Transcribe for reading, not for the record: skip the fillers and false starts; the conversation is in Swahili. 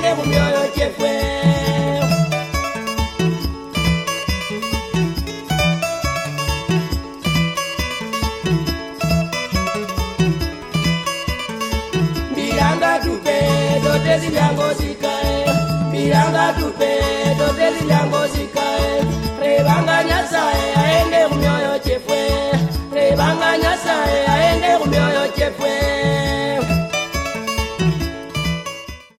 aende kumyoyo chefwe. Biranga tupe dotezi lyango sikae, biranga tupe dotezi lyango sikae, rebanga nyasae aende kumyoyo